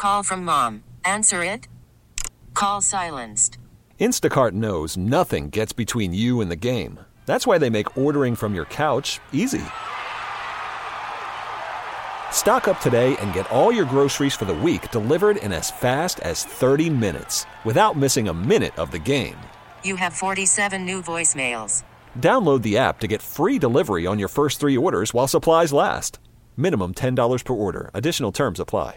Call from mom. Answer it. Call silenced. Instacart knows nothing gets between you and the game. That's why they make ordering from your couch easy. Stock up today and get all your groceries for the week delivered in as fast as 30 minutes without missing a minute of the game. You have 47 new voicemails. Download the app to get free delivery on your first 3 orders while supplies last. Minimum $10 per order. Additional terms apply.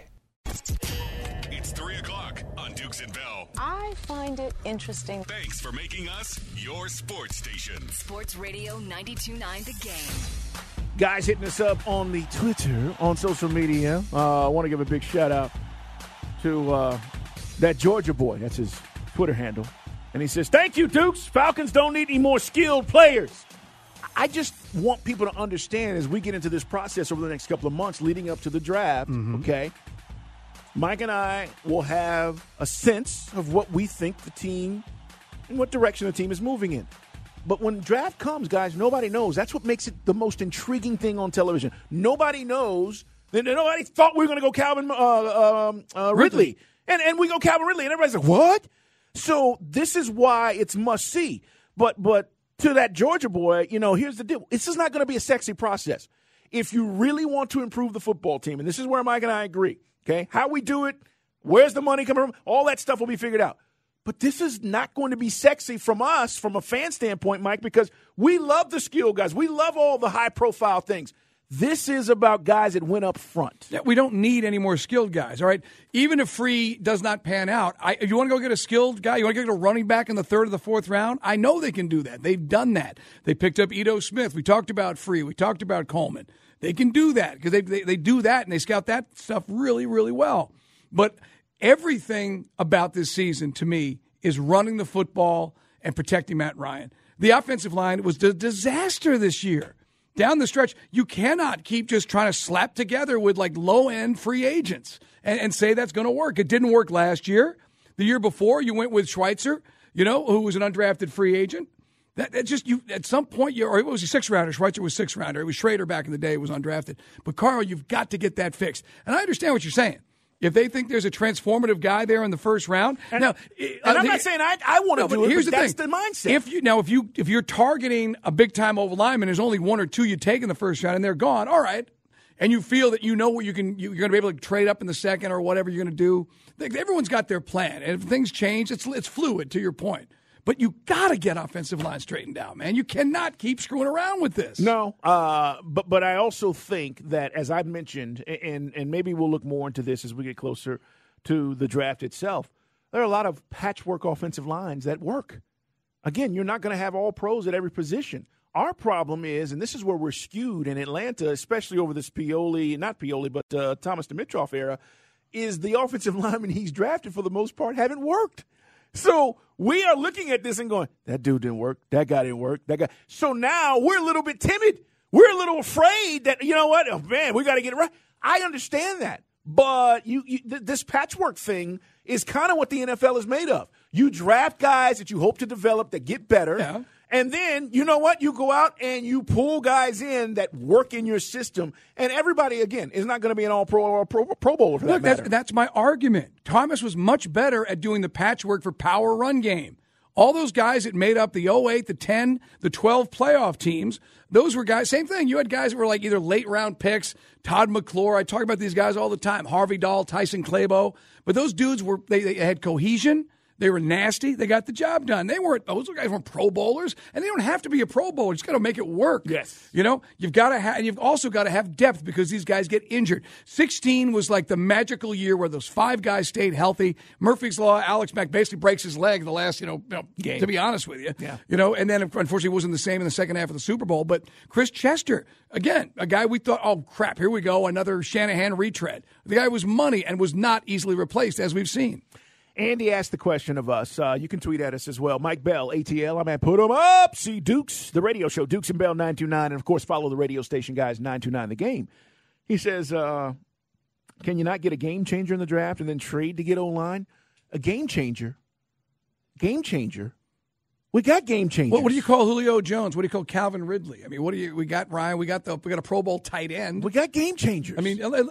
It's 3 o'clock on Dukes and Bell. I find it interesting. Thanks for making us your sports station. Sports Radio 92.9 The Game. Guys hitting us up on the Twitter, on social media. I want to give a big shout out to that Georgia boy. That's his Twitter handle. And he says, "Thank you, Dukes. Falcons don't need any more skilled players." I just want people to understand as we get into this process over the next couple of months leading up to the draft, okay, Mike and I will have a sense of what we think the team and what direction the team is moving in. But when draft comes, guys, nobody knows. That's what makes it the most intriguing thing on television. Nobody knows. Nobody thought we were going to go Calvin Ridley. And we go Calvin Ridley. And everybody's like, what? So this is why it's must-see. But to that Georgia boy, here's the deal. This is not going to be a sexy process. If you really want to improve the football team, and this is where Mike and I agree, okay, how we do it, where's the money coming from, all that stuff will be figured out. But this is not going to be sexy from us, from a fan standpoint, Mike, because we love the skill guys. We love all the high-profile things. This is about guys that went up front. Yeah, we don't need any more skilled guys, all right? Even if Free does not pan out, if you want to go get a skilled guy, you want to get a running back in the 3rd or the 4th round, I know they can do that. They've done that. They picked up Ito Smith. We talked about Free. We talked about Coleman. They can do that because they do that, and they scout that stuff really, really well. But everything about this season, to me, is running the football and protecting Matt Ryan. The offensive line was a disaster this year. Down the stretch, you cannot keep just trying to slap together with like low-end free agents and say that's going to work. It didn't work last year. The year before, you went with Schweitzer, who was an undrafted free agent. That just you at some point, or it was a 6th-rounder. Schweitzer was 6th-rounder. It was Schrader back in the day. It was undrafted. But, Carl, you've got to get that fixed. And I understand what you're saying. If they think there's a transformative guy there in the 1st round, I'm not saying I want to do it, but that's the mindset. If you're targeting a big time oval lineman, there's only 1 or 2 you take in the 1st round, and they're gone. All right, and you feel that what you're going to be able to trade up in the 2nd or whatever you're going to do. Everyone's got their plan, and if things change, it's fluid. To your point. But you got to get offensive line straightened out, man. You cannot keep screwing around with this. No, but I also think that, as I mentioned, and maybe we'll look more into this as we get closer to the draft itself, there are a lot of patchwork offensive lines that work. Again, you're not going to have all pros at every position. Our problem is, and this is where we're skewed in Atlanta, especially over this Thomas Dimitroff era, is the offensive linemen he's drafted for the most part haven't worked. So we are looking at this and going, that dude didn't work. That guy didn't work. That guy. So now we're a little bit timid. We're a little afraid that, you know what? Oh, man, we got to get it right. I understand that. But this patchwork thing is kind of what the NFL is made of. You draft guys that you hope to develop that get better. Yeah. And then, you know what? You go out and you pull guys in that work in your system. And everybody, again, is not going to be an all-pro or a pro bowler for that matter. That's my argument. Thomas was much better at doing the patchwork for power run game. All those guys that made up the 08, the 10, the 12 playoff teams, those were guys, same thing. You had guys that were like either late-round picks, Todd McClure. I talk about these guys all the time, Harvey Dahl, Tyson Clabo. But those dudes, they had cohesion. They were nasty. They got the job done. Those guys weren't Pro Bowlers, and they don't have to be a Pro Bowler. You just got to make it work. Yes. You've got to have, and you've also got to have depth because these guys get injured. 2016 was like the magical year where those 5 guys stayed healthy. Murphy's Law, Alex Mack basically breaks his leg the last, game. To be honest with you. Yeah. And then unfortunately it wasn't the same in the second half of the Super Bowl. But Chris Chester, again, a guy we thought, oh crap, here we go, another Shanahan retread. The guy was money and was not easily replaced, as we've seen. Andy asked the question of us. You can tweet at us as well. Mike Bell, ATL. I'm at Put 'em Up. See Dukes, the radio show, Dukes and Bell 929. And, of course, follow the radio station guys, 929 The Game. He says, can you not get a game changer in the draft and then trade to get O-line? A game changer? Game changer? We got game changers. What do you call Julio Jones? What do you call Calvin Ridley? I mean, we got Ryan. We got a Pro Bowl tight end. We got game changers. I mean,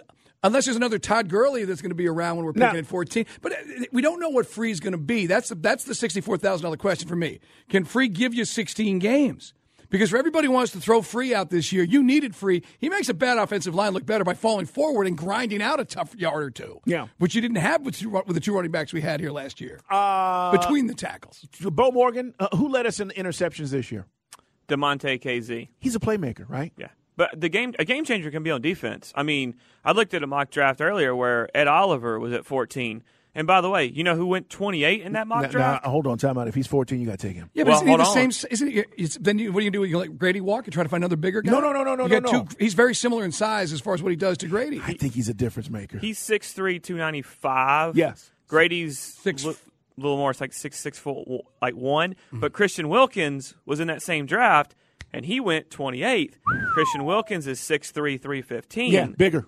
Unless there's another Todd Gurley that's going to be around when we're picking at 14. But we don't know what Free's going to be. That's the $64,000 question for me. Can Free give you 16 games? Because for everybody who wants to throw Free out this year, you needed Free. He makes a bad offensive line look better by falling forward and grinding out a tough yard or two. Yeah. Which you didn't have with the two running backs we had here last year. Between the tackles. Bo Morgan, who led us in interceptions this year? DeMonte KZ. He's a playmaker, right? Yeah. But a game changer can be on defense. I mean, I looked at a mock draft earlier where Ed Oliver was at 14. And by the way, you know who went 28 in that mock draft? Now, hold on, time out. If he's 14, you got to take him. Yeah, but isn't he the same? Isn't he? Then what do you do? You let Grady walk and try to find another bigger guy? No. He's very similar in size as far as what he does to Grady. I think he's a difference maker. He's 6'3", 295. Yes. Grady's a little more. It's like 6'1". Mm-hmm. But Christian Wilkins was in that same draft, and he went 28th. Christian Wilkins is 6'3", 315. Yeah, bigger.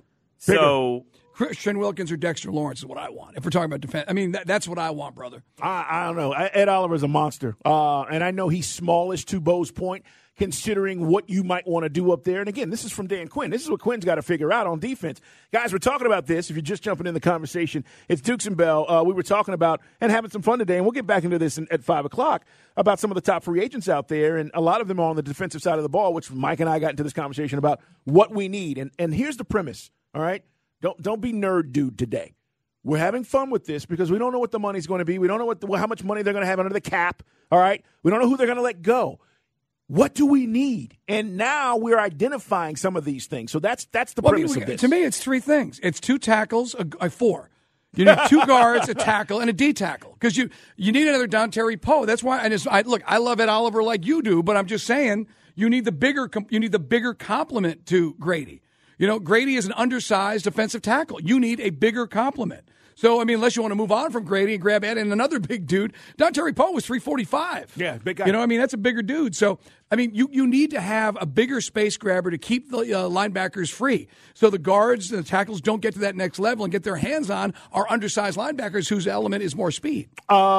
So Christian Wilkins or Dexter Lawrence is what I want. If we're talking about defense, I mean, that's what I want, brother. I don't know. Ed Oliver's a monster. And I know he's smallish, to Bo's point, considering what you might want to do up there. And again, this is from Dan Quinn. This is what Quinn's got to figure out on defense. Guys, we're talking about this. If you're just jumping in the conversation, it's Dukes and Bell. We were talking about and having some fun today, and we'll get back into this at 5 o'clock, about some of the top free agents out there. And a lot of them are on the defensive side of the ball, which Mike and I got into this conversation about what we need. And here's the premise, all right? Don't be nerd dude today. We're having fun with this because we don't know what the money's going to be. We don't know how much money they're going to have under the cap, all right? We don't know who they're going to let go. What do we need? And now we're identifying some of these things. So that's the premise of this. To me, it's three things. It's 2 tackles, four. You need 2 guards, a tackle, and a D tackle because you need another Dontari Poe. That's why. And look, I love Ed Oliver like you do, but I'm just saying you need the bigger complement to Grady. You know, Grady is an undersized defensive tackle. You need a bigger complement. So, I mean, unless you want to move on from Grady and grab Ed and another big dude, Dontari Poe was 345. Yeah, big guy. You know, I mean, that's a bigger dude. So, I mean, you need to have a bigger space grabber to keep the linebackers free. So the guards and the tackles don't get to that next level and get their hands on our undersized linebackers whose element is more speed.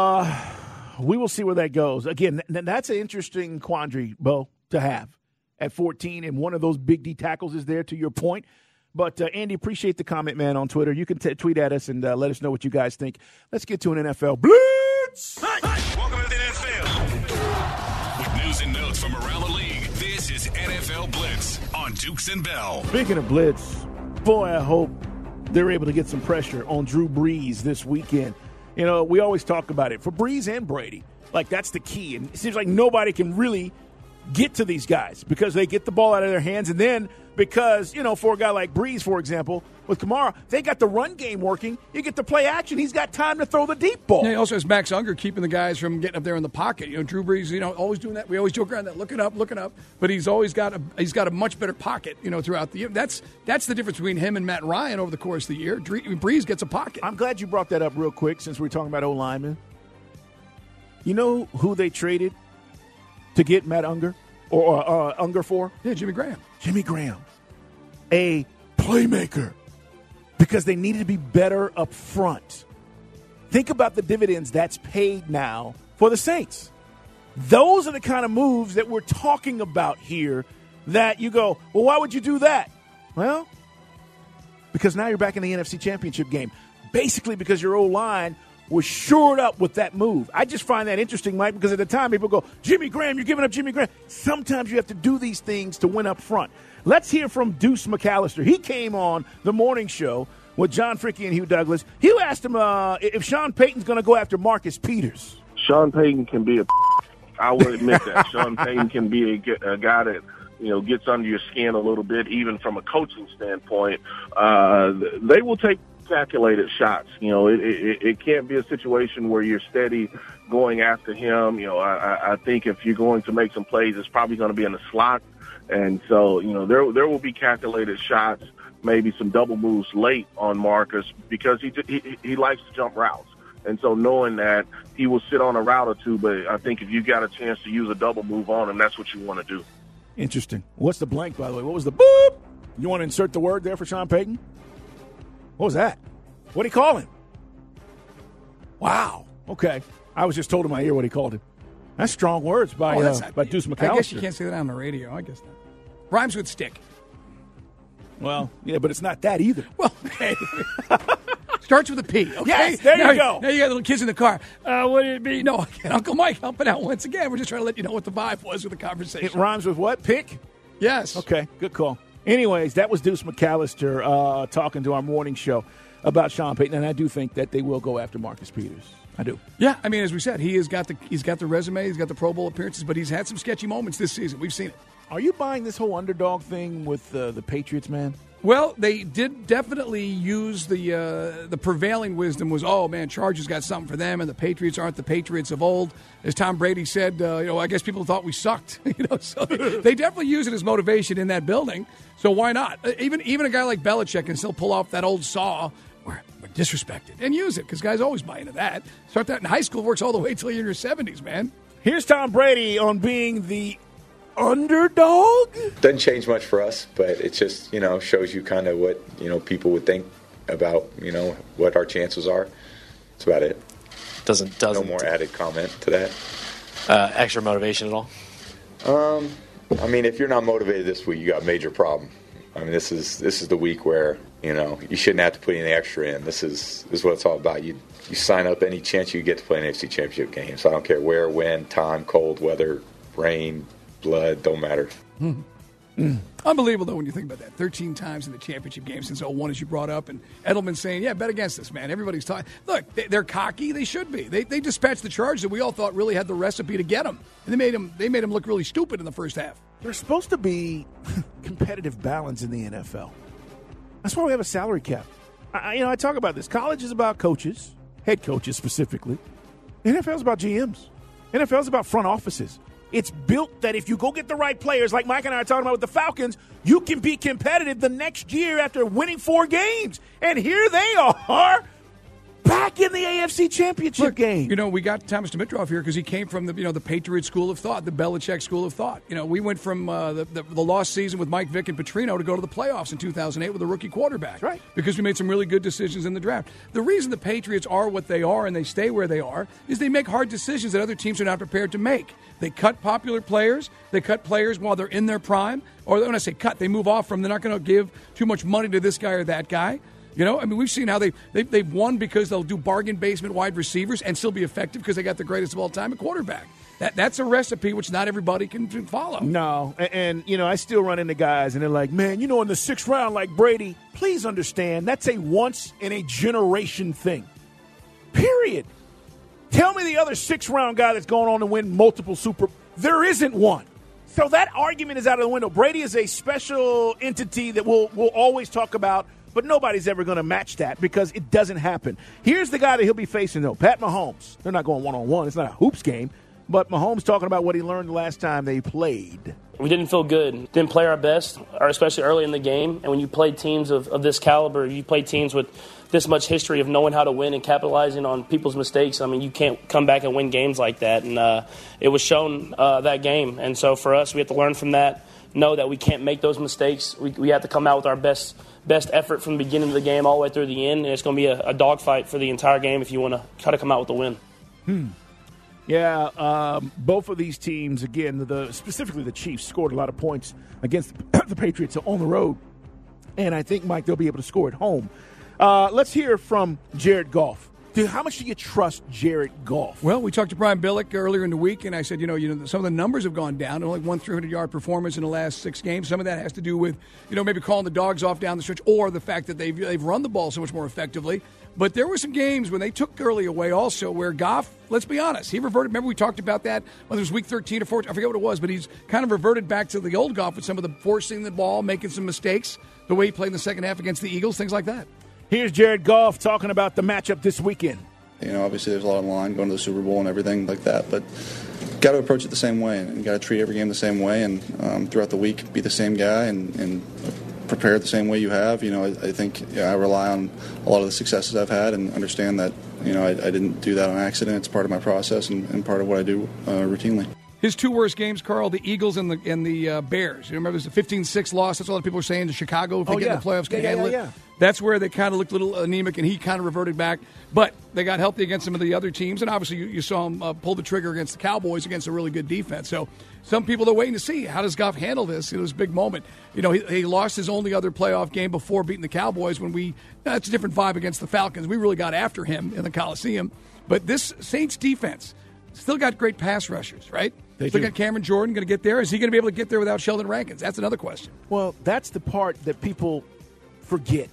We will see where that goes. Again, that's an interesting quandary, Bo, to have at 14, and one of those big D tackles is there, to your point. But, Andy, appreciate the comment, man, on Twitter. You can tweet at us and let us know what you guys think. Let's get to an NFL Blitz. Welcome to the NFL. With news and notes from around the league, this is NFL Blitz on Dukes and Bell. Speaking of Blitz, boy, I hope they're able to get some pressure on Drew Brees this weekend. You know, we always talk about it. For Brees and Brady, like, that's the key. And it seems like nobody can really get to these guys because they get the ball out of their hands, and then because, you know, for a guy like Brees, for example, with Kamara, they got the run game working. You get to play action. He's got time to throw the deep ball. Yeah, he also has Max Unger keeping the guys from getting up there in the pocket. You know, Drew Brees, you know, always doing that. We always joke around that, looking up. But he's always got a much better pocket, you know, throughout the year. That's the difference between him and Matt Ryan over the course of the year. Brees gets a pocket. I'm glad you brought that up real quick since we're talking about O-linemen. You know who they traded to get Matt Unger? Or Unger for? Yeah, Jimmy Graham. Jimmy Graham. A playmaker. Because they needed to be better up front. Think about the dividends that's paid now for the Saints. Those are the kind of moves that we're talking about here that you go, well, why would you do that? Well, because now you're back in the NFC Championship game. Basically because your O-line was shored up with that move. I just find that interesting, Mike, because at the time people go, Jimmy Graham, you're giving up Jimmy Graham. Sometimes you have to do these things to win up front. Let's hear from Deuce McAllister. He came on the morning show with John Fricke and Hugh Douglas. Hugh asked him if Sean Payton's going to go after Marcus Peters. Sean Payton can be I will admit that. Sean Payton can be a guy that, you know, gets under your skin a little bit, even from a coaching standpoint. They will take calculated shots. You know, it can't be a situation where you're steady going after him. You know, I think if you're going to make some plays, it's probably going to be in the slot. And so, you know, there will be calculated shots, maybe some double moves late on Marcus because he likes to jump routes. And so knowing that, he will sit on a route or two, but I think if you got a chance to use a double move on him, that's what you want to do. Interesting. What's the blank, by the way? What was the boop? You want to insert the word there for Sean Payton? What was that? What did he call him? Wow. Okay. I was just told in my ear what he called him. That's strong words by Deuce McAllister. I guess you can't say that on the radio. I guess not. Rhymes with stick. Well, yeah, but it's not that either. Well, okay. Starts with a P. Okay? Yes, there you go. Now you got little kids in the car. What did it be? No, Uncle Mike helping out once again. We're just trying to let you know what the vibe was with the conversation. It rhymes with what? Pick? Yes. Okay, good call. Anyways, that was Deuce McAllister talking to our morning show about Sean Payton, and I do think that they will go after Marcus Peters. I do. Yeah, I mean, as we said, he's got the resume, he's got the Pro Bowl appearances, but he's had some sketchy moments this season. We've seen it. Are you buying this whole underdog thing with the Patriots, man? Well, they did definitely use the prevailing wisdom was, oh, man, Chargers got something for them, and the Patriots aren't the Patriots of old. As Tom Brady said, I guess people thought we sucked. So they definitely use it as motivation in that building. So why not? Even a guy like Belichick can still pull off that old saw, we're disrespected, and use it, because guys always buy into that. Start that in high school, works all the way until you're in your 70s, man. Here's Tom Brady on being the underdog? Doesn't change much for us, but it just, shows you kind of what, people would think about, what our chances are. That's about it. Doesn't no more added comment to that. Extra motivation at all? If you're not motivated this week, you got a major problem. This is the week where, you shouldn't have to put any extra in. This is what it's all about. You sign up any chance you get to play an AFC Championship game. So I don't care where, when, time, cold, weather, rain, blood, don't matter. Unbelievable, though, when you think about that. 13 times in the championship game since 2001, as you brought up. And Edelman saying, yeah, bet against this, man. Everybody's talking. Look, they're cocky. They should be. They dispatched the Chargers that we all thought really had the recipe to get them. And they made them look really stupid in the first half. There's supposed to be competitive balance in the NFL. That's why we have a salary cap. I talk about this. College is about coaches, head coaches specifically. The NFL is about GMs. The NFL is about front offices. It's built that if you go get the right players, like Mike and I are talking about with the Falcons, you can be competitive the next year after winning 4 games. And here they are, back in the AFC Championship game. We got Thomas Dimitroff here because he came from the Patriot school of thought, the Belichick school of thought. We went from the lost season with Mike Vick and Petrino to go to the playoffs in 2008 with a rookie quarterback. That's right. Because we made some really good decisions in the draft. The reason the Patriots are what they are and they stay where they are is they make hard decisions that other teams are not prepared to make. They cut popular players. They cut players while they're in their prime. Or when I say cut, they move off from, they're not going to give too much money to this guy or that guy. We've seen how they've won because they'll do bargain basement wide receivers and still be effective because they got the greatest of all time at quarterback. That's a recipe which not everybody can follow. No, and I still run into guys and they're like, man, in the 6th round like Brady, please understand that's a once-in-a-generation thing. Period. Tell me the other 6th round guy that's going on to win multiple there isn't one. So that argument is out of the window. Brady is a special entity that we'll always talk about, but nobody's ever going to match that because it doesn't happen. Here's the guy that he'll be facing, though, Pat Mahomes. They're not going one-on-one. It's not a hoops game. But Mahomes talking about what he learned the last time they played. We didn't feel good. Didn't play our best, or especially early in the game. And when you play teams of this caliber, you play teams with this much history of knowing how to win and capitalizing on people's mistakes. You can't come back and win games like that. And it was shown that game. And so for us, we have to learn from that, know that we can't make those mistakes. We have to come out with our best effort from the beginning of the game all the way through the end. And it's going to be a dogfight for the entire game if you want to try to come out with the win. Yeah, both of these teams, again, specifically the Chiefs, scored a lot of points against the Patriots on the road. And I think, Mike, they'll be able to score at home. Let's hear from Jared Goff. Dude, how much do you trust Jared Goff? Well, we talked to Brian Billick earlier in the week, and I said, some of the numbers have gone down. Only one 300-yard performance in the last 6 games. Some of that has to do with, maybe calling the dogs off down the stretch, or the fact that they've run the ball so much more effectively. But there were some games when they took Gurley away also where Goff, let's be honest, he reverted. Remember we talked about that, whether it was week 13 or 14, I forget what it was, but he's kind of reverted back to the old Goff with some of the forcing the ball, making some mistakes, the way he played in the second half against the Eagles, things like that. Here's Jared Goff talking about the matchup this weekend. Obviously there's a lot on the line going to the Super Bowl and everything like that, but got to approach it the same way and got to treat every game the same way and throughout the week be the same guy and prepare the same way you have. I think I rely on a lot of the successes I've had and understand that, I didn't do that on accident. It's part of my process and part of what I do routinely. His 2 worst games, Carl, the Eagles and the Bears. You remember it was a 15-6 loss. That's what a lot of people are saying to Chicago if they get in the playoffs. Can handle it. That's where they kind of looked a little anemic, and he kind of reverted back. But they got healthy against some of the other teams, and obviously you saw him pull the trigger against the Cowboys against a really good defense. So some people are waiting to see how does Goff handle this. It was a big moment. He lost his only other playoff game before beating the Cowboys when that's a different vibe against the Falcons. We really got after him in the Coliseum. But this Saints defense still got great pass rushers, right? They got Cameron Jordan going to get there. Is he going to be able to get there without Sheldon Rankins? That's another question. Well, that's the part that people forget.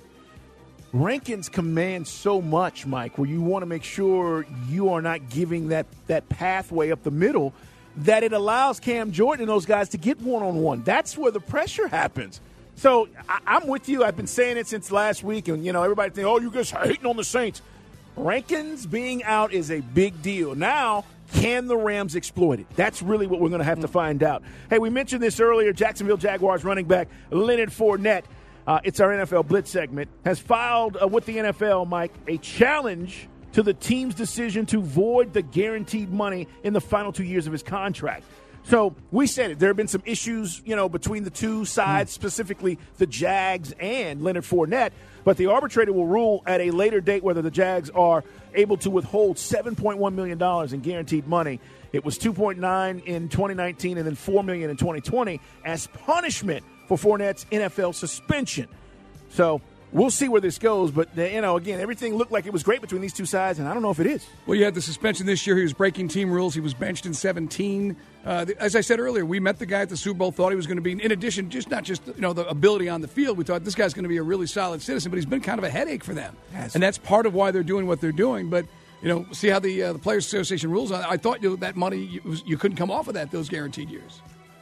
Rankins commands so much, Mike, where you want to make sure you are not giving that pathway up the middle that it allows Cam Jordan and those guys to get one-on-one. That's where the pressure happens. So I'm with you. I've been saying it since last week, and, everybody think, oh, you guys are hating on the Saints. Rankins being out is a big deal. Now, can the Rams exploit it? That's really what we're going to have to find out. Hey, we mentioned this earlier. Jacksonville Jaguars running back Leonard Fournette, it's our NFL Blitz segment, has filed with the NFL, Mike, a challenge to the team's decision to void the guaranteed money in the final 2 years of his contract. So we said it. There have been some issues, between the two sides, specifically the Jags and Leonard Fournette. But the arbitrator will rule at a later date whether the Jags are able to withhold $7.1 million in guaranteed money. It was $2.9 in 2019 and then $4 million in 2020 as punishment for Fournette's NFL suspension. So we'll see where this goes. But, again, everything looked like it was great between these two sides, and I don't know if it is. Well, you had the suspension this year. He was breaking team rules. He was benched in 17. As I said earlier, we met the guy at the Super Bowl, thought he was going to be, in addition, not just the ability on the field, we thought this guy's going to be a really solid citizen, but he's been kind of a headache for them. And that's part of why they're doing what they're doing. But, see how the Players Association rules on it. I thought that money, you couldn't come off of those guaranteed years.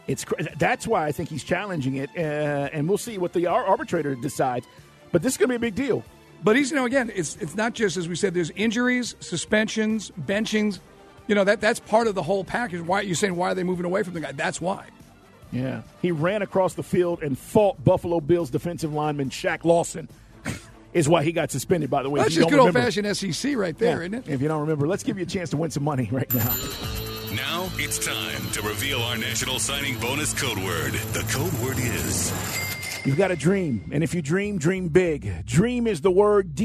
That's why I think he's challenging it, and we'll see what the arbitrator decides. But this is going to be a big deal. But he's, again, it's not just, as we said, there's injuries, suspensions, benchings. That's part of the whole package. Why you're saying, why are they moving away from the guy? That's why. Yeah. He ran across the field and fought Buffalo Bills defensive lineman Shaq Lawson. Is why he got suspended, by the way. That's just good old-fashioned SEC right there, isn't it? If you don't remember, let's give you a chance to win some money right now. Now it's time to reveal our national signing bonus code word. The code word is... You've got a dream, and if you dream, dream big. Dream is the word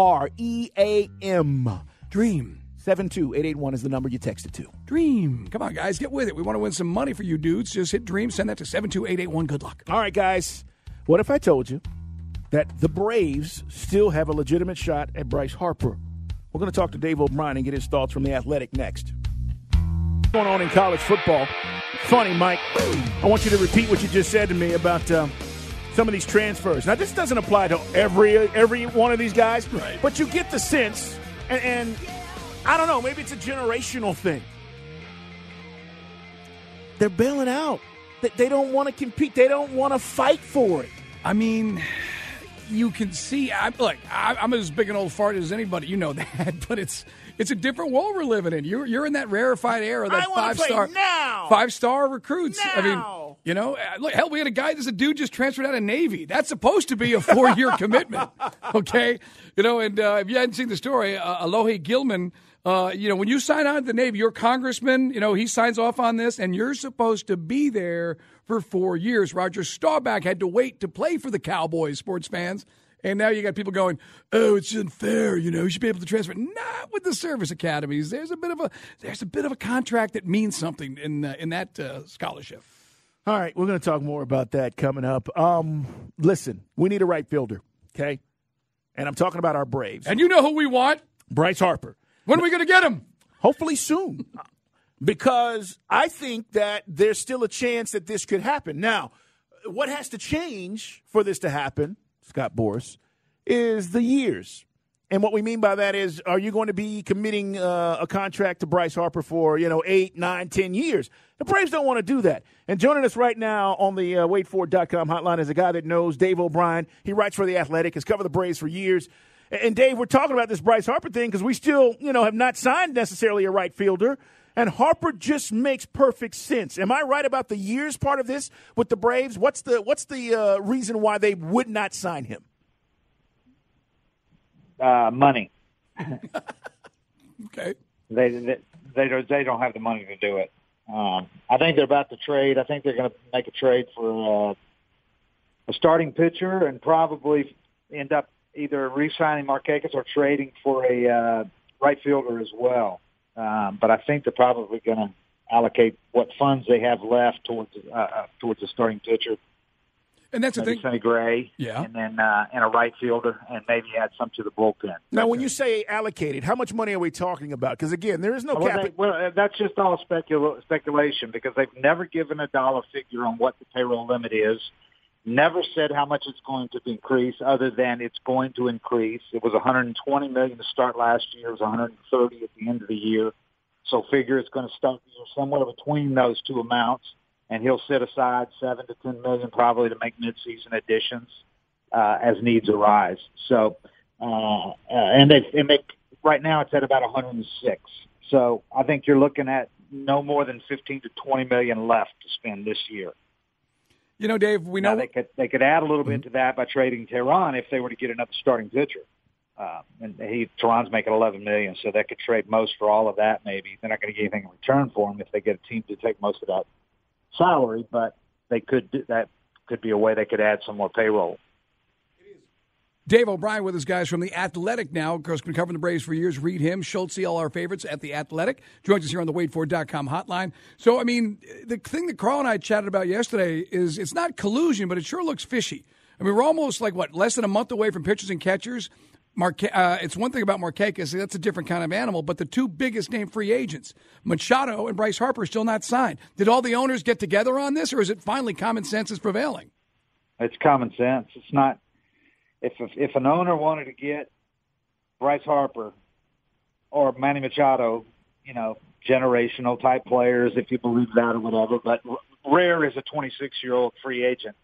D-R-E-A-M. Dream. 72881 is the number you text it to. Dream. Come on, guys, get with it. We want to win some money for you dudes. Just hit Dream, send that to 72881. Good luck. All right, guys. What if I told you that the Braves still have a legitimate shot at Bryce Harper? We're going to talk to Dave O'Brien and get his thoughts from The Athletic next. What's going on in college football? Funny, Mike. I want you to repeat what you just said to me about some of these transfers. Now, this doesn't apply to every one of these guys, right? But you get the sense, and I don't know, maybe it's a generational thing. They're bailing out. They don't want to compete. They don't want to fight for it. I mean, you can see. I'm as big an old fart as anybody. You know that, but it's a different world we're living in. You're in that rarefied era. That five-star recruits. Now. I mean, look, hell, we had a guy. There's a dude just transferred out of Navy. That's supposed to be a 4-year commitment. Okay, and if you hadn't seen the story, Alohi Gilman. When you sign on to the Navy, your congressman, he signs off on this, and you're supposed to be there for 4 years. Roger Staubach had to wait to play for the Cowboys, sports fans. And now you got people going, oh, it's unfair, you should be able to transfer. Not with the service academies. There's a bit of a contract that means something in that scholarship. All right, we're going to talk more about that coming up. Listen, we need a right fielder, okay? And I'm talking about our Braves. And you know who we want? Bryce Harper. When are we going to get him? Hopefully soon. Because I think that there's still a chance that this could happen. Now, what has to change for this to happen, Scott Boras, is the years. And what we mean by that is, are you going to be committing a contract to Bryce Harper for, 8, 9, 10 years? The Braves don't want to do that. And joining us right now on the waitfor.com hotline is a guy that knows Dave O'Brien. He writes for The Athletic, has covered the Braves for years. And, Dave, we're talking about this Bryce Harper thing because we still, have not signed necessarily a right fielder. And Harper just makes perfect sense. Am I right about the years part of this with the Braves? What's the reason why they would not sign him? Money. Okay. They don't have the money to do it. I think they're about to trade. I think they're going to make a trade for a starting pitcher and probably end up either re-signing Markakis or trading for a right fielder as well. But I think they're probably going to allocate what funds they have left towards a starting pitcher. And that's the thing. Sonny Gray, yeah, and then and a right fielder, and maybe add some to the bullpen. Now, when you say allocated, how much money are we talking about? Because again, there is no cap. That's just all speculation because they've never given a dollar figure on what the payroll limit is. Never said how much it's going to increase, other than it's going to increase. It was $120 million to start last year. It was $130 at the end of the year. So figure it's going to start the year somewhere between those two amounts. And he'll set aside $7 to $10 million probably to make midseason additions as needs arise. So, and they right now it's at about 106. So I think you're looking at no more than 15 to 20 million left to spend this year. You know, Dave, we know they could add a little bit to that by trading Tehran if they were to get another starting pitcher. And Tehran's making $11 million, so they could trade most for all of that. Maybe they're not going to get anything in return for him if they get a team to take most of that salary, but they could do that. Could be a way they could add some more payroll. Dave O'Brien with us, guys, from The Athletic now. Of course, been covering the Braves for years. Read him, Schultz, all our favorites at The Athletic. Joins us here on the WadeFord.com hotline. So, I mean, the thing that Carl and I chatted about yesterday is it's not collusion, but it sure looks fishy. I mean, we're almost less than a month away from pitchers and catchers. It's one thing about Markakis, that's a different kind of animal, but the two biggest name free agents, Machado and Bryce Harper, are still not signed. Did all the owners get together on this, or is it finally common sense is prevailing? It's common sense. It's not. If an owner wanted to get Bryce Harper or Manny Machado, generational type players, if you believe that or whatever, but rare is a 26-year-old free agent.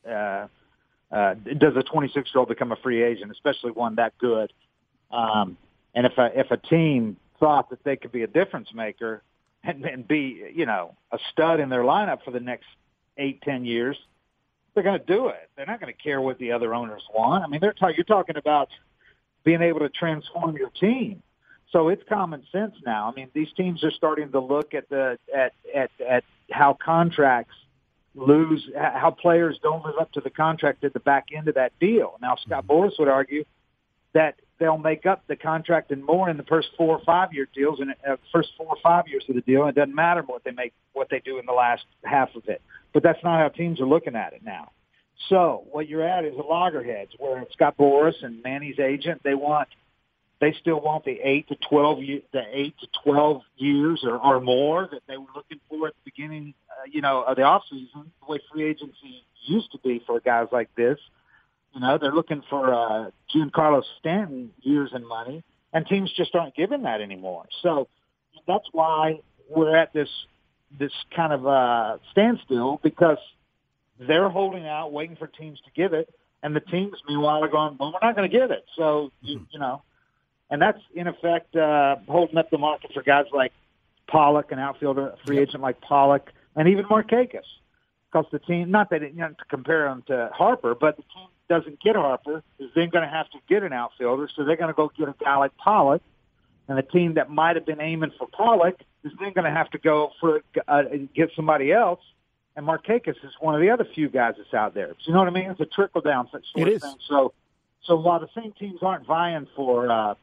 Does a 26-year-old become a free agent, especially one that good? And if a team thought that they could be a difference maker and be, a stud in their lineup for the next 8-10 years, they're going to do it. They're not going to care what the other owners want. I mean, you're talking about being able to transform your team. So it's common sense now. I mean, these teams are starting to look at at how contracts lose, how players don't live up to the contract at the back end of that deal. Now, Scott Boras would argue that they'll make up the contract and more in the first 4 or 5 year deals, and first 4 or 5 years of the deal. And it doesn't matter what they do in the last half of it. But that's not how teams are looking at it now. So what you're at is a loggerheads where Scott Boras and Manny's agent, they still want the 8 to 12 years or more that they were looking for at the beginning, of the offseason, the way free agency used to be for guys like this. They're looking for Giancarlo Stanton years and money, and teams just aren't giving that anymore. So that's why we're at this kind of standstill, because they're holding out, waiting for teams to give it, and the teams, meanwhile, are going, well, we're not going to give it. So, and that's, in effect, holding up the market for guys like Pollock, an outfielder, a free agent like Pollock, and even Markakis. Because the team, not that to compare them to Harper, but the team doesn't get Harper, is then going to have to get an outfielder, so they're going to go get a guy like Pollock, and the team that might have been aiming for Pollock is then going to have to go for get somebody else, and Markakis is one of the other few guys that's out there. So you know what I mean? It's a trickle-down sort of thing. So while the same teams aren't vying for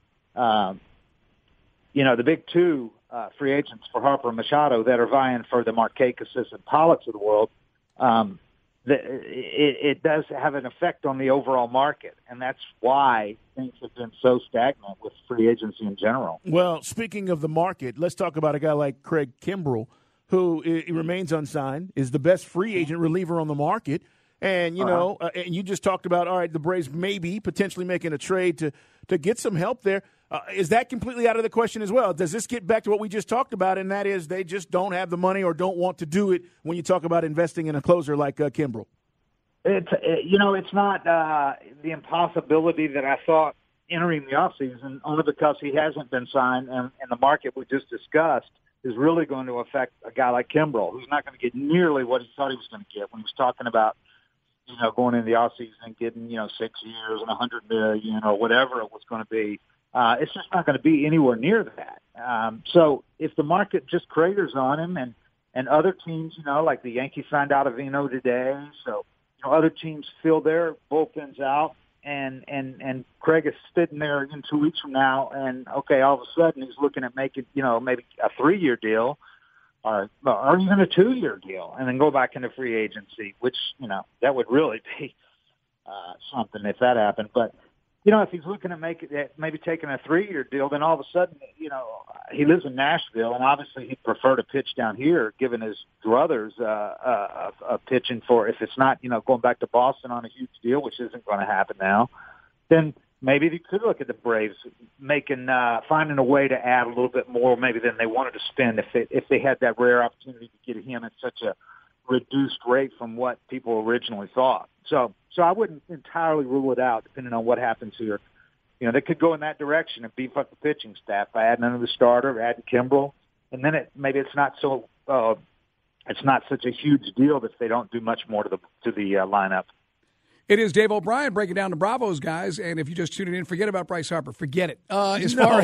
the big two free agents for Harper and Machado that are vying for the Markakises and Pollocks of the world, it does have an effect on the overall market, and that's why things have been so stagnant with free agency in general. Well, speaking of the market, let's talk about a guy like Craig Kimbrell, who remains unsigned, is the best free agent reliever on the market. And, and you just talked about, all right, the Braves maybe potentially making a trade to get some help there. Is that completely out of the question as well? Does this get back to what we just talked about, and that is they just don't have the money or don't want to do it when you talk about investing in a closer like Kimbrell? It's not the impossibility that I thought entering the offseason, only because he hasn't been signed, and the market we just discussed is really going to affect a guy like Kimbrell, who's not going to get nearly what he thought he was going to get when he was talking about, going into the offseason and getting, 6 years and $100 million or whatever it was going to be. It's just not going to be anywhere near that. So if the market just craters on him and other teams, like the Yankees signed Ottavino today, so other teams fill their bullpens out and Craig is sitting there in 2 weeks from now, and okay, all of a sudden he's looking at making, maybe a 3-year deal or even a 2-year deal, and then go back into free agency, which, that would really be something if that happened. But, if he's looking at maybe taking a 3-year deal, then all of a sudden, he lives in Nashville, and obviously he'd prefer to pitch down here, given his druthers pitching for, if it's not, going back to Boston on a huge deal, which isn't going to happen now, then maybe he could look at the Braves finding a way to add a little bit more maybe than they wanted to spend if they had that rare opportunity to get him at such a reduced rate from what people originally thought. So I wouldn't entirely rule it out, depending on what happens here. They could go in that direction and beef up the pitching staff by adding another starter, adding Kimbrel, and then maybe it's not such a huge deal that they don't do much more to the lineup. It is Dave O'Brien breaking down the Bravos guys, and if you just tuned in, forget about Bryce Harper. Forget it. As far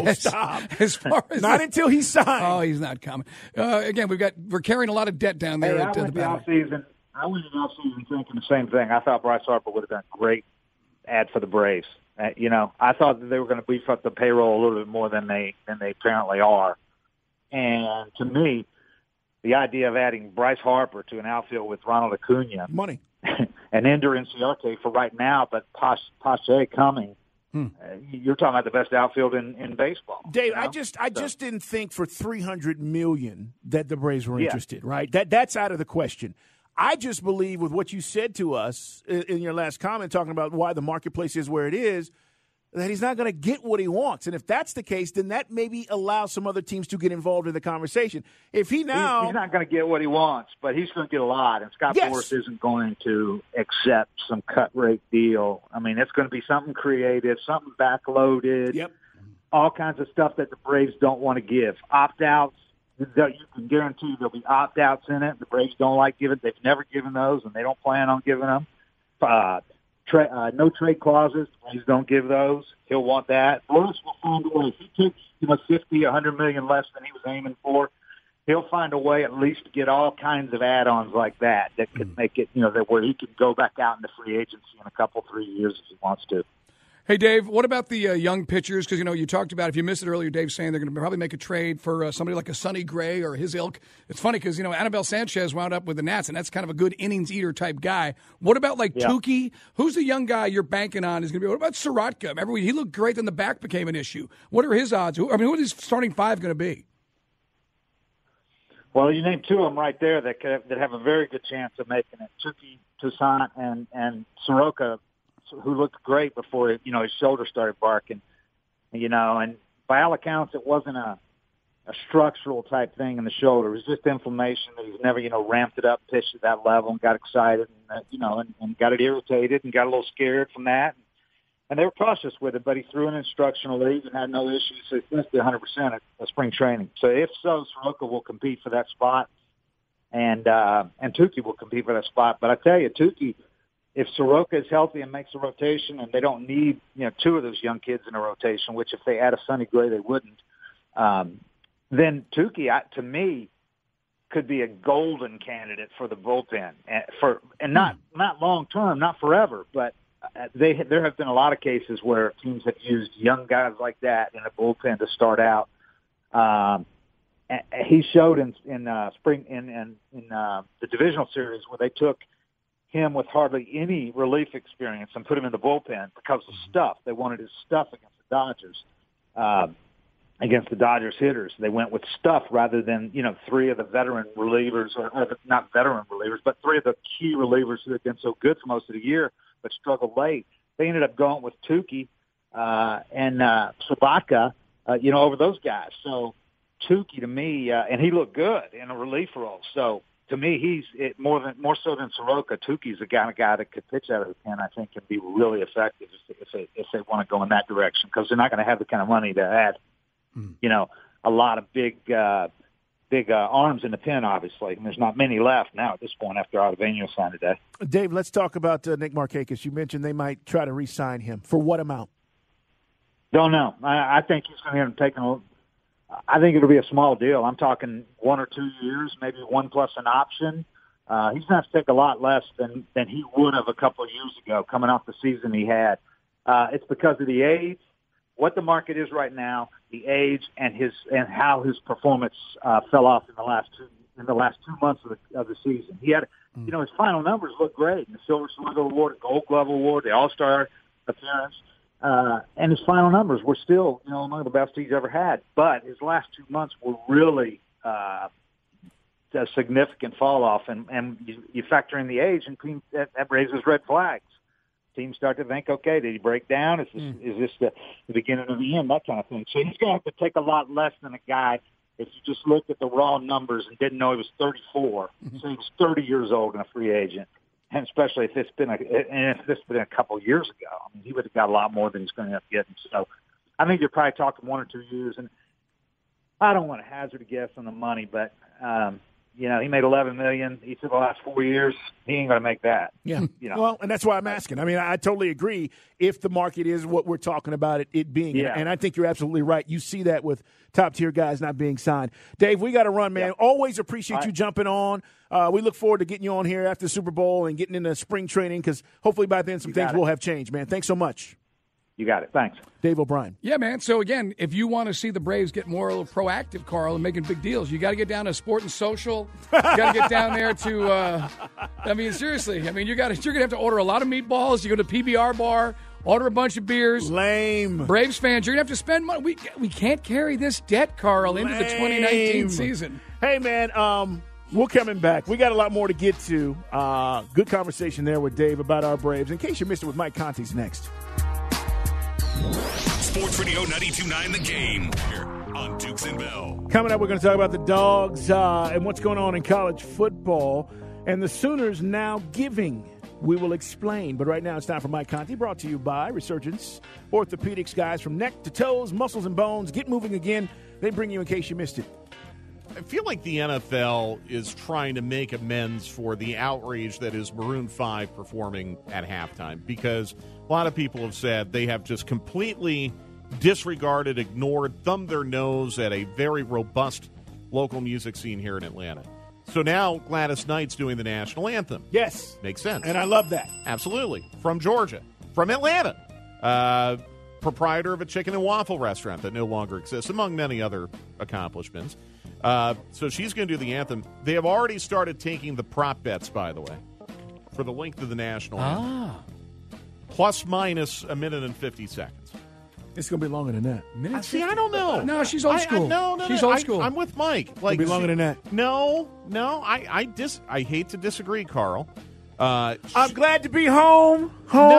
as not until he's signed. Oh, he's not coming. Again, we're carrying a lot I went in the offseason thinking the same thing. I thought Bryce Harper would have been a great ad for the Braves. I thought that they were going to beef up the payroll a little bit more than they apparently are. And to me, the idea of adding Bryce Harper to an outfield with Ronald Acuna, money, and Ender Inciarte for right now, but Pache coming. You're talking about the best outfield in baseball, Dave. I just didn't think for $300 million that the Braves were interested. Right, that's out of the question. I just believe with what you said to us in your last comment, talking about why the marketplace is where it is, that he's not going to get what he wants. And if that's the case, then that maybe allows some other teams to get involved in the conversation. If he's not going to get what he wants, but he's going to get a lot. And Scott Boras isn't going to accept some cut rate deal. I mean, it's going to be something creative, something backloaded, all kinds of stuff that the Braves don't want to give. Opt-outs. You can guarantee there'll be opt-outs in it. The Braves don't like giving. They've never given those, and they don't plan on giving them. No trade clauses. The Braves don't give those. He'll want that. Boras will find a way. If he took $50, $100 million less than he was aiming for, he'll find a way at least to get all kinds of add-ons like that could make it, that where he could go back out into free agency in a couple, 3 years if he wants to. Hey, Dave, what about the young pitchers? Because, you talked about, if you missed it earlier, Dave saying they're going to probably make a trade for somebody like a Sonny Gray or his ilk. It's funny because, Anibal Sanchez wound up with the Nats, and that's kind of a good innings eater type guy. What about Tukey? Who's the young guy you're banking on is going to be? What about Soroka? Remember, he looked great, then the back became an issue. What are his odds? Who is his starting five going to be? Well, you named two of them right there that have a very good chance of making it. Tukey, Toussaint, and Soroka, who looked great before his shoulder started barking, and by all accounts it wasn't a structural type thing in the shoulder. It was just inflammation that he's never, ramped it up, pitched at that level and got excited and got it irritated and got a little scared from that. And they were cautious with it, but he threw an instructional league and had no issues. So he's missed 100% at spring training. So if so, Soroka will compete for that spot and Tukey will compete for that spot. But I tell you, Tukey, if Soroka is healthy and makes a rotation, and they don't need two of those young kids in a rotation, which if they add a Sonny Gray they wouldn't, then Tukey, to me, could be a golden candidate for the bullpen and not long term, not forever, but there have been a lot of cases where teams have used young guys like that in a bullpen to start out. He showed in spring in the divisional series where they took him with hardly any relief experience and put him in the bullpen because of stuff. They wanted his stuff against the Dodgers, against the Dodgers hitters. They went with stuff rather than, three of the veteran relievers, or not veteran relievers, but three of the key relievers who had been so good for most of the year but struggled late. They ended up going with Tukey and Sabaka, over those guys. So Tukey, to me, and he looked good in a relief role. So to me, he's more so than Soroka. Tukey's the kind of guy that could pitch out of the pen. I think can be really effective if they want to go in that direction, because they're not going to have the kind of money to add, a lot of big arms in the pen. Obviously, and there's not many left now at this point after Ottavino signed today. Dave, let's talk about Nick Markakis. You mentioned they might try to re-sign him for what amount? Don't know. I think he's going to end up taking I think it'll be a small deal. I'm talking 1 or 2 years, maybe one plus an option. He's going to have to take a lot less than he would have a couple of years ago coming off the season he had. It's because of the age, what the market is right now, the age, and how his performance fell off in the last 2 months of the season. He had, his final numbers look great. The Silver Slugger Award, the Gold Glove Award, the All-Star appearance, and his final numbers were still, among the best he's ever had. But his last 2 months were really a significant fall off, and you factor in the age, and that raises red flags. Teams start to think, okay, did he break down? Is this the beginning of the end? That kind of thing. So he's going to have to take a lot less than a guy if you just looked at the raw numbers and didn't know he was 34. So he was 30 years old and a free agent. And especially if it's been a couple of years ago, I mean, he would have got a lot more than he's going to have to get. So I think you're probably talking 1 or 2 years. And I don't want to hazard a guess on the money, but he made $11 million each of the last 4 years. He ain't going to make that. Yeah. Well, and that's why I'm asking. I mean, I totally agree if the market is what we're talking about it being. Yeah. And I think you're absolutely right. You see that with top-tier guys not being signed. Dave, we got to run, man. Yeah. Always appreciate you jumping on. We look forward to getting you on here after the Super Bowl and getting into spring training because hopefully by then some things will have changed, man. Thanks so much. You got it. Thanks. Dave O'Brien. Yeah, man. So, again, if you want to see the Braves get more proactive, Carl, and making big deals, you got to get down to Sport and Social. You got to get down there to, seriously. I mean, you're going to have to order a lot of meatballs. You go to PBR bar, order a bunch of beers. Lame. Braves fans, you're going to have to spend money. We can't carry this debt, Carl, into the 2019 season. Hey, man, we're coming back. We got a lot more to get to. Good conversation there with Dave about our Braves. In case you missed it with Mike Conti's next. Sports Radio 92.9 The Game here on Dukes and Bell. Coming up, we're going to talk about the Dogs and what's going on in college football and the Sooners now giving. We will explain. But right now it's time for Mike Conti, brought to you by Resurgence Orthopedics, guys. From neck to toes, muscles and bones, get moving again. They bring you in case you missed it. I feel like the NFL is trying to make amends for the outrage that is Maroon 5 performing at halftime, because a lot of people have said they have just completely disregarded, ignored, thumbed their nose at a very robust local music scene here in Atlanta. So now Gladys Knight's doing the national anthem. Yes. Makes sense. And I love that. Absolutely. From Georgia. From Atlanta. Proprietor of a chicken and waffle restaurant that no longer exists, among many other accomplishments. So she's going to do the anthem. They have already started taking the prop bets, by the way, for the length of the national anthem. Plus minus a minute and 50 seconds. It's going to be longer than that. I don't know. No, she's old school. She's old school. I'm with Mike. It'll be longer than that. No. I hate to disagree, Carl. I'm glad to be home.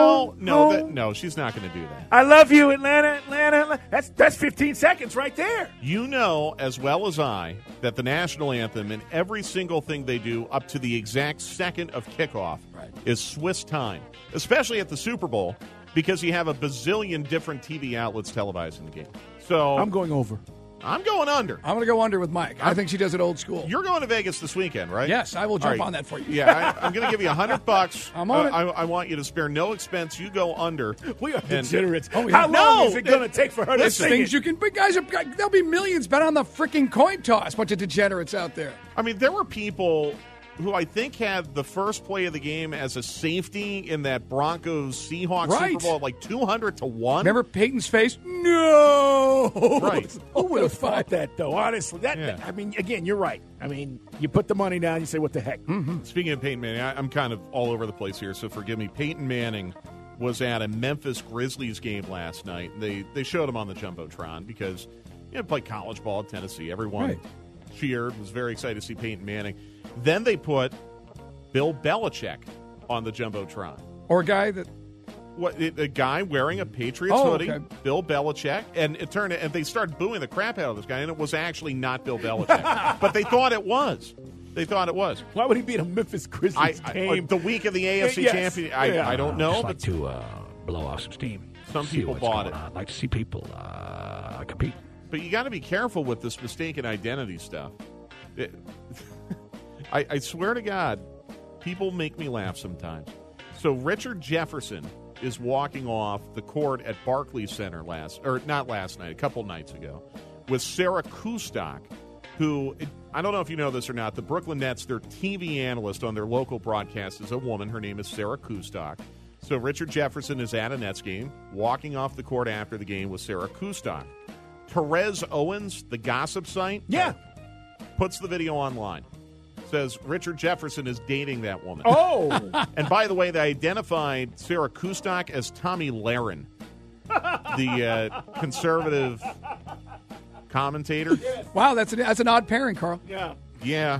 No, she's not going to do that. I love you, Atlanta. That's 15 seconds right there. You know as well as I that the national anthem and every single thing they do up to the exact second of kickoff is Swiss time, especially at the Super Bowl, because you have a bazillion different TV outlets televising the game. So I'm going over. I'm going under. I'm going to go under with Mike. I think she does it old school. You're going to Vegas this weekend, right? Yes, I will jump on that for you. Yeah, I'm going to give you $100. I'm on it. I want you to spare no expense. You go under. We are degenerates. How long is it going to take for her to sing things it? you can. But guys, there'll be millions bet on the freaking coin toss. Bunch of degenerates out there. I mean, there were people who I think had the first play of the game as a safety in that Broncos-Seahawks Super Bowl at like 200-1. Remember Peyton's face? No! Right. Who would have thought that, though? Honestly, I mean, again, you're right. I mean, you put the money down, you say, what the heck? Mm-hmm. Speaking of Peyton Manning, I'm kind of all over the place here, so forgive me. Peyton Manning was at a Memphis Grizzlies game last night. They showed him on the Jumbotron because played college ball at Tennessee. Everyone cheered, was very excited to see Peyton Manning. Then they put Bill Belichick on the Jumbotron. Or a guy that... A guy wearing a Patriots hoodie, Bill Belichick, and it turned and they started booing the crap out of this guy, and it was actually not Bill Belichick. But they thought it was. Why would he be in a Memphis Grizzlies game? The week of the AFC champion? I don't know. I'd like to blow off some steam. Some people bought it. I'd like to see people compete. But you got to be careful with this mistaken identity stuff. I swear to God, people make me laugh sometimes. So Richard Jefferson is walking off the court at Barclays Center a couple nights ago, with Sarah Kustok, who, I don't know if you know this or not, the Brooklyn Nets, their TV analyst on their local broadcast is a woman. Her name is Sarah Kustok. So Richard Jefferson is at a Nets game, walking off the court after the game with Sarah Kustok. Therese Owens, the gossip site, puts the video online. Says Richard Jefferson is dating that woman. Oh! And by the way, they identified Sarah Kustok as Tommy Lahren, the conservative commentator. Wow, that's an odd pairing, Carl. Yeah.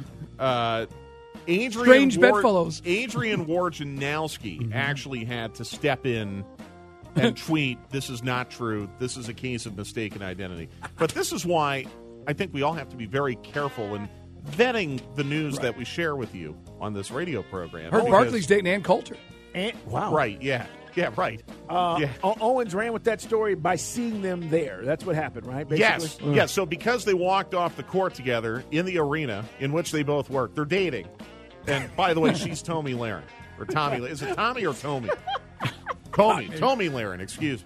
Strange bedfellows. Adrian Wojnarowski actually had to step in and tweet, "This is not true. This is a case of mistaken identity." But this is why I think we all have to be very careful in vetting the news that we share with you on this radio program. Heard Barkley's dating Ann Coulter. Wow. Right, yeah. Yeah, right. Owens ran with that story by seeing them there. That's what happened, right? Basically? Yes. So because they walked off the court together in the arena in which they both work, they're dating. And by the way, she's Tommy Lahren. Or Tommy. Is it Tommy or Tommy? Tommy Lahren, excuse me.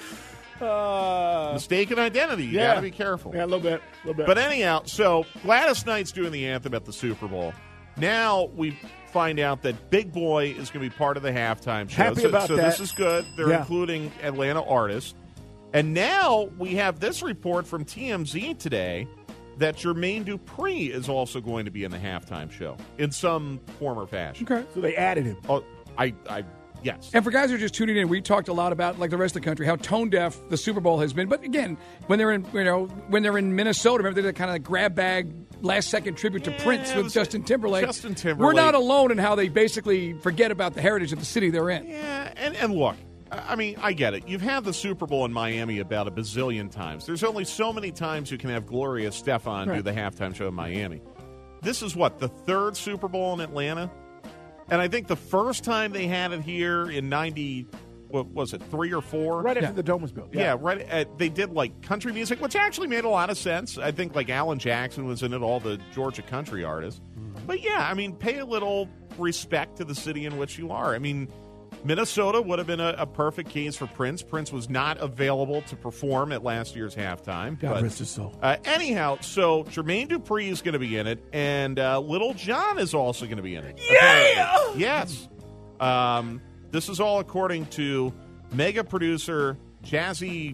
Mistaken identity. You got to be careful. Yeah, a little bit. But anyhow, so Gladys Knight's doing the anthem at the Super Bowl. Now we find out that Big Boy is going to be part of the halftime show. Happy about that. So this is good. They're including Atlanta artists. And now we have this report from TMZ today that Jermaine Dupri is also going to be in the halftime show in some form or fashion. Okay. So they added him. Oh, yes. And for guys who are just tuning in, we talked a lot about, like the rest of the country, how tone deaf the Super Bowl has been. But again, when they're in Minnesota, remember they did that kind of grab bag last second tribute to Prince with Justin Timberlake. We're not alone in how they basically forget about the heritage of the city they're in. Yeah, and look, I mean, I get it. You've had the Super Bowl in Miami about a bazillion times. There's only so many times you can have Gloria Estefan do the halftime show in Miami. This is the third Super Bowl in Atlanta? And I think the first time they had it here in 90, what was it, 3 or 4? Right after the Dome was built. Yeah, right. They did country music, which actually made a lot of sense. I think Alan Jackson was in it, all the Georgia country artists. But yeah, I mean, pay a little respect to the city in which you are. I mean, Minnesota would have been a perfect case for Prince. Prince was not available to perform at last year's halftime. God rest his soul. Anyhow, so Jermaine Dupri is going to be in it, and Little John is also going to be in it. Yeah! Yes. This is all according to mega producer Jazzy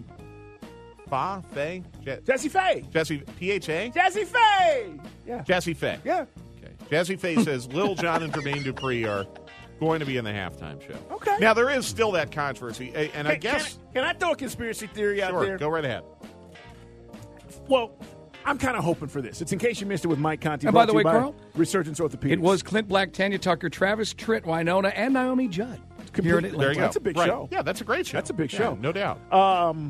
Faye? Jazzy Faye. P-H-A? Jazzy Faye. Yeah. Jazzy Faye. Yeah. Okay. Jazzy Faye says Little John and Jermaine Dupri are going to be in the halftime show. Okay. Now, there is still that controversy, and I guess... Can I throw a conspiracy theory out there? Go right ahead. Well, I'm kind of hoping for this. It's in case you missed it with Mike Conti. And by the way, Carl, Resurgence Orthopedics. It was Clint Black, Tanya Tucker, Travis Tritt, Winona, and Naomi Judd. Here in Atlanta. There you go. That's a big show. Yeah, that's a great show. That's a big show. No doubt.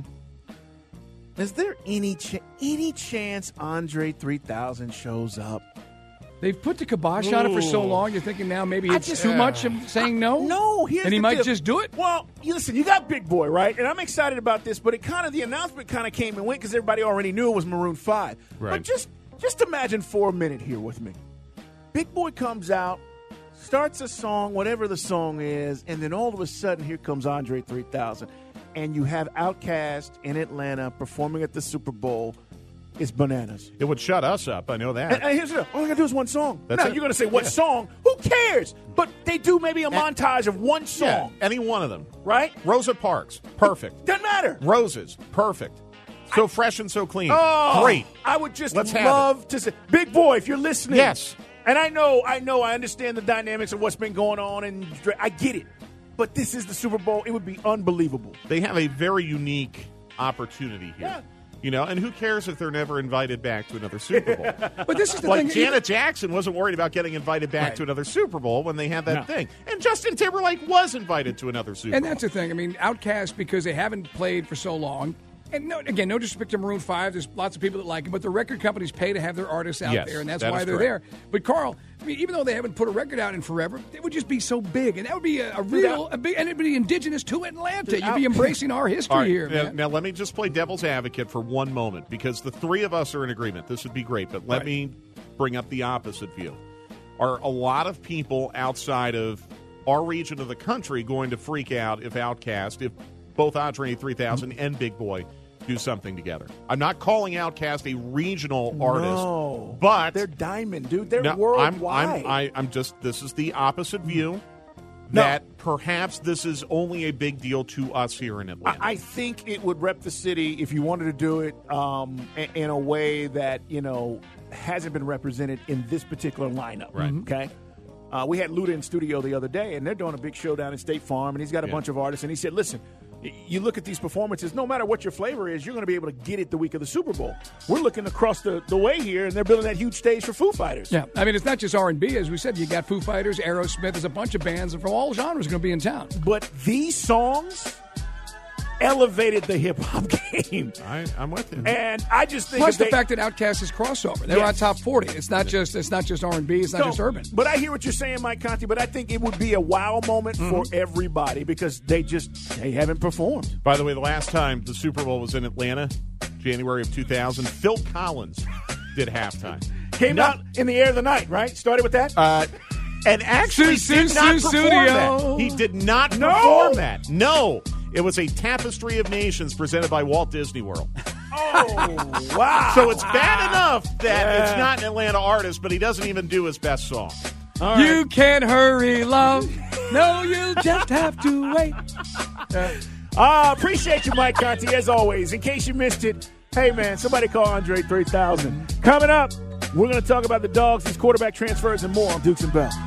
Is there any chance Andre 3000 shows up? They've put the kibosh on it for so long, you're thinking now maybe it's too much of saying no? No, and he might just do it? Well, listen, you got Big Boy, right? And I'm excited about this, but the announcement kind of came and went because everybody already knew it was Maroon 5. Right. But just imagine for a minute here with me. Big Boy comes out, starts a song, whatever the song is, and then all of a sudden here comes Andre 3000. And you have Outkast in Atlanta performing at the Super Bowl. It's bananas. It would shut us up. I know that. And here's the deal. All I got to do is one song. That's now, it. you're going to say, what song? Who cares? But they do maybe a montage of one song. Yeah, any one of them. Right? Rosa Parks. Perfect. Doesn't matter. Roses. Perfect. So fresh and so clean. Oh, great. I would just Let's love to say, Big Boy, if you're listening. Yes. And I know, I understand the dynamics of what's been going on, and I get it. But this is the Super Bowl. It would be unbelievable. They have a very unique opportunity here. Yeah. You know, and who cares if they're never invited back to another Super Bowl? But this is the like thing. Janet Jackson wasn't worried about getting invited back to another Super Bowl when they had that thing. And Justin Timberlake was invited to another Super Bowl. And that's the thing. I mean, Outkast, because they haven't played for so long. And no disrespect to Maroon 5. There's lots of people that like it, but the record companies pay to have their artists out there, and that's why they're there. But Carl, I mean, even though they haven't put a record out in forever, it would just be so big, and that would be a big, and it'd be indigenous to Atlanta. You'd be embracing our history here. Now, let me just play devil's advocate for one moment, because the three of us are in agreement. This would be great, but let me bring up the opposite view. Are a lot of people outside of our region of the country going to freak out if both Andre 3000 and Big Boy do something together? I'm not calling Outkast a regional artist, but they're diamond, dude. They're worldwide. I'm just. This is the opposite view. that perhaps this is only a big deal to us here in Atlanta. I think it would rep the city if you wanted to do it in a way that, hasn't been represented in this particular lineup. Right. Okay? We had Luda in studio the other day, and they're doing a big show down at State Farm, and he's got a bunch of artists, and he said, listen, you look at these performances, no matter what your flavor is, you're going to be able to get it the week of the Super Bowl. We're looking across the way here, and they're building that huge stage for Foo Fighters. Yeah, I mean, it's not just R&B. As we said, you got Foo Fighters, Aerosmith. There's a bunch of bands from all genres going to be in town. But these songs elevated the hip-hop game. I'm with you. And I just think Plus the fact that Outkast is crossover. They're on top 40. It's not just R&B. It's not just urban. But I hear what you're saying, Mike Conti, but I think it would be a wow moment for everybody because they haven't performed. By the way, the last time the Super Bowl was in Atlanta, January of 2000, Phil Collins did halftime. Came out in the air of the night, right? Started with that? And actually did not perform that. He did not perform that. No. It was a Tapestry of Nations presented by Walt Disney World. Oh, wow. So it's bad enough that it's not an Atlanta artist, but he doesn't even do his best song. All right. You can't hurry, love. No, you just have to wait. Appreciate you, Mike Conti, as always. In case you missed it, hey, man, somebody call Andre 3000. Coming up, we're going to talk about the Dogs, these quarterback transfers, and more on Dukes and Bell.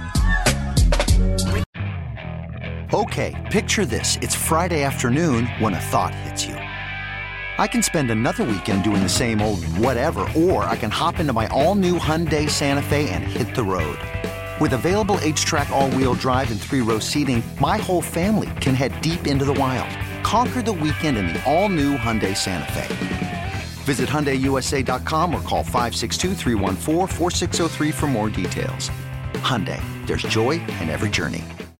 Okay, picture this. It's Friday afternoon when a thought hits you. I can spend another weekend doing the same old whatever, or I can hop into my all-new Hyundai Santa Fe and hit the road. With available H-Track all-wheel drive and 3-row seating, my whole family can head deep into the wild. Conquer the weekend in the all-new Hyundai Santa Fe. Visit HyundaiUSA.com or call 562-314-4603 for more details. Hyundai, there's joy in every journey.